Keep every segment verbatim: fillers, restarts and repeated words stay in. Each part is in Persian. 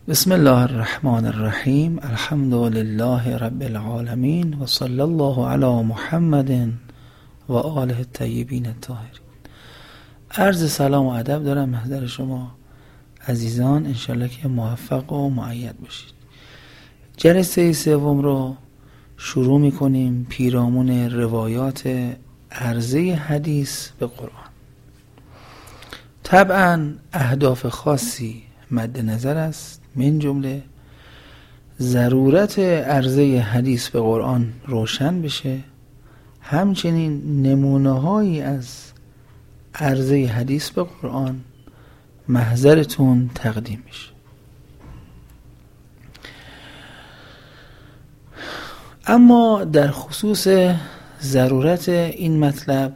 بسم الله الرحمن الرحیم. الحمد لله رب العالمین و صلی الله علی محمد و آله الطیبین الطاهرین. عرض سلام و ادب دارم محضر شما عزیزان، انشالله که موفق و مؤید باشید. جلسه سوم رو شروع میکنیم، پیرامون روایات عرضه حدیث به قرآن. طبعا اهداف خاصی مد نظر است، من جمله ضرورت عرضه حدیث به قرآن روشن بشه، همچنین نمونه هایی از عرضه حدیث به قرآن محضرتون تقدیم میشه. اما در خصوص ضرورت این مطلب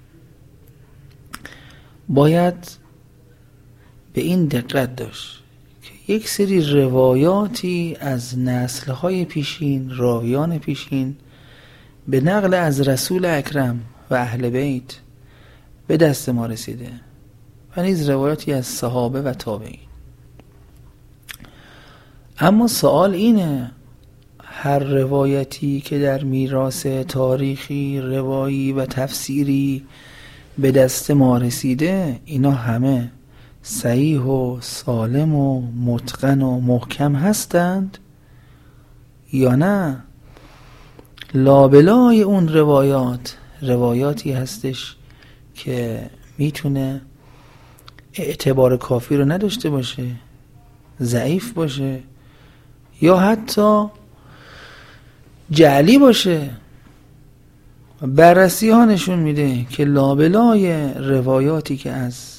باید به این دقت داشت که یک سری روایاتی از نسل‌های پیشین، راویان پیشین به نقل از رسول اکرم و اهل بیت به دست ما رسیده و نیز روایاتی از صحابه و تابعین. اما سوال اینه، هر روایتی که در میراث تاریخی، روایی و تفسیری به دست ما رسیده، اینا همه صحیح و سالم و متقن و محکم هستند یا نه؟ لابلای اون روایات روایاتی هستش که میتونه اعتبار کافی رو نداشته باشه، ضعیف باشه یا حتی جعلی باشه. بررسی ها نشون میده که لابلای روایاتی که از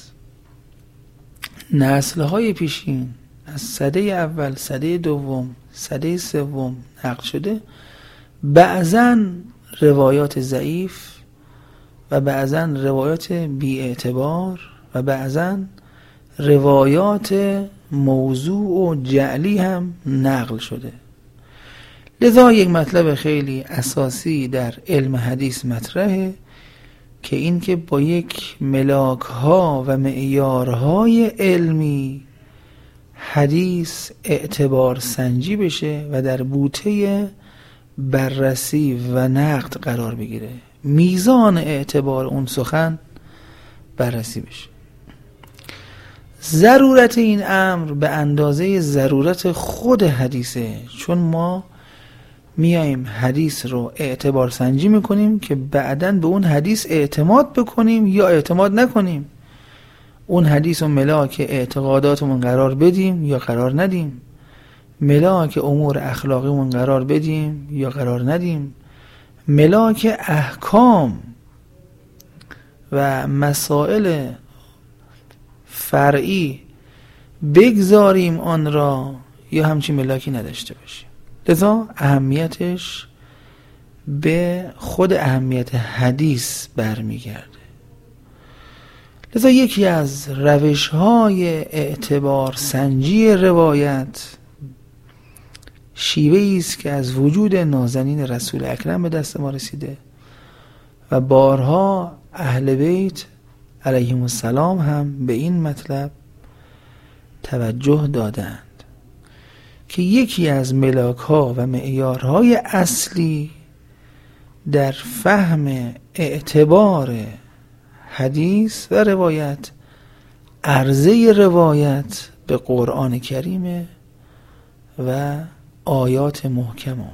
نسل‌های پیشین، از سده اول، سده دوم، سده سوم نقل شده، بعضاً روایات ضعیف و بعضاً روایات بی اعتبار و بعضاً روایات موضوع و جعلی هم نقل شده. لذا یک مطلب خیلی اساسی در علم حدیث مطرحه که این که با یک ملاک ها و معیارهای علمی حدیث اعتبار سنجی بشه و در بوته بررسی و نقد قرار بگیره، میزان اعتبار اون سخن بررسی بشه. ضرورت این امر به اندازه ضرورت خود حدیثه، چون ما میایم حدیث رو اعتبار سنجی میکنیم که بعداً به اون حدیث اعتماد بکنیم یا اعتماد نکنیم، اون حدیث رو ملاک اعتقاداتمون قرار بدیم یا قرار ندیم، ملاک امور اخلاقیمون قرار بدیم یا قرار ندیم، ملاک احکام و مسائل فرعی بگذاریم آن را یا همچین ملاکی نداشته باشیم. لذا اهمیتش به خود اهمیت حدیث برمیگرده. لذا یکی از روش‌های اعتبار سنجی روایت شیوه‌ای است که از وجود نازنین رسول اکرم به دست ما رسیده و بارها اهل بیت علیهم السلام هم به این مطلب توجه دادند که یکی از ملاک ها و معیارهای اصلی در فهم اعتبار حدیث و روایت عرضه روایت به قرآن کریم و آیات محکم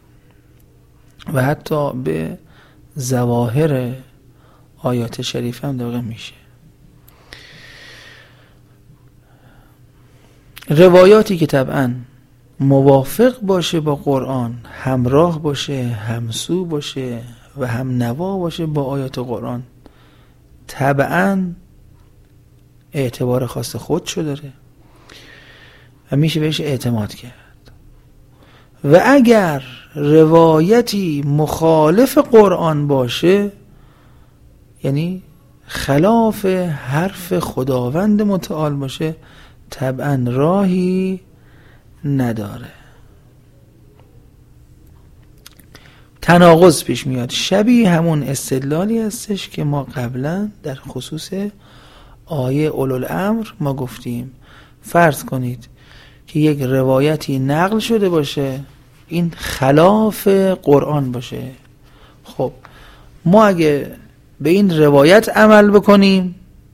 و حتی به ظواهر آیات شریف هم داغه میشه. روایاتی که طبعاً موافق باشه با قرآن، همراه باشه، همسو باشه و هم نوا باشه با آیات قرآن، طبعاً اعتبار خاص خودشو داره و میشه بهش اعتماد کرد. و اگر روایتی مخالف قرآن باشه، یعنی خلاف حرف خداوند متعال باشه، طبعاً راهی نداره، تناقض پیش میاد. شبیه همون استدلالی هستش که ما قبلا در خصوص آیه اولوالامر ما گفتیم. فرض کنید که یک روایتی نقل شده باشه این خلاف قرآن باشه. خب ما اگه به این روایت عمل بکنیم،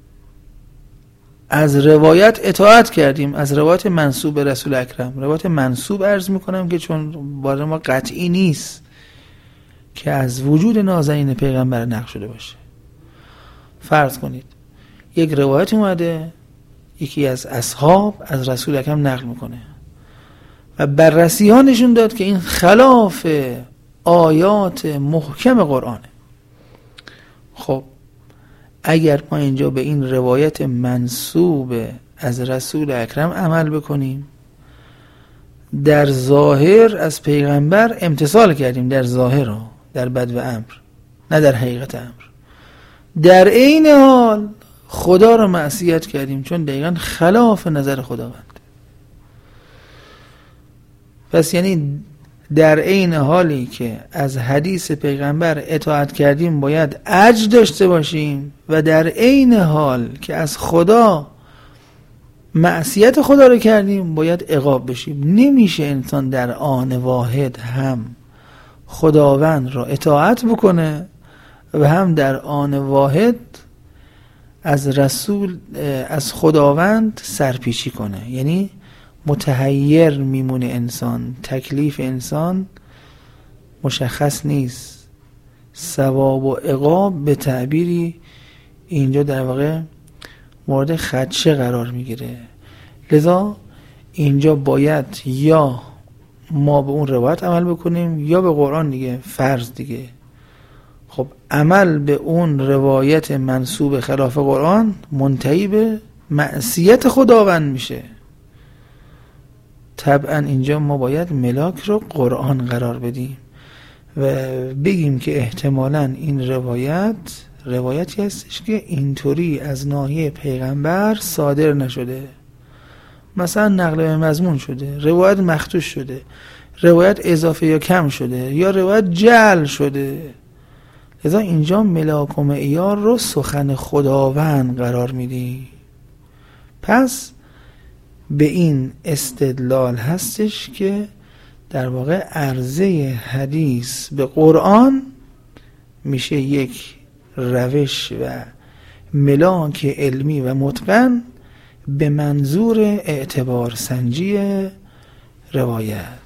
از روایت اطاعت کردیم، از روایت منسوب به رسول اکرم. روایت منسوب عرض میکنم که چون برای ما قطعی نیست که از وجود نازنین پیغمبر نقل شده باشه. فرض کنید یک روایت اومده، یکی از اصحاب از رسول اکرم نقل میکنه و بررسی ها نشون داد که این خلاف آیات محکم قرآنه. خب اگر ما اینجا به این روایت منسوب از رسول اکرم عمل بکنیم، در ظاهر از پیغمبر امتثال کردیم، در ظاهر ها، در بد و امر، نه در حقیقت امر. در عین حال خدا رو معصیت کردیم، چون دقیقا خلاف نظر خداوند. پس یعنی در عین حالی که از حدیث پیغمبر اطاعت کردیم باید اجر داشته باشیم و در عین حال که از خدا معصیت خدا رو کردیم باید عقاب بشیم. نمیشه انسان در آن واحد هم خداوند را اطاعت بکنه و هم در آن واحد از رسول از خداوند سرپیچی کنه. یعنی متحیر میمونه انسان، تکلیف انسان مشخص نیست، ثواب و عقاب به تعبیری اینجا در واقع مورد خدشه قرار میگیره. لذا اینجا باید یا ما به اون روایت عمل بکنیم یا به قرآن دیگه، فرض دیگه. خب عمل به اون روایت منسوب خلاف قرآن منتهی به معصیت خداوند میشه. طبعا اینجا ما باید ملاک رو قرآن قرار بدیم و بگیم که احتمالاً این روایت روایتی هستش که اینطوری از ناحیه پیغمبر صادر نشده، مثلا نقل به مضمون شده، روایت مخدوش شده، روایت اضافه یا کم شده، یا روایت جعل شده. لذا اینجا ملاک و معیار رو سخن خداوند قرار میدی. پس به این استدلال هستش که در واقع عرضه حدیث به قرآن میشه یک روش و ملاک علمی و متقن به منظور اعتبار سنجی روایت.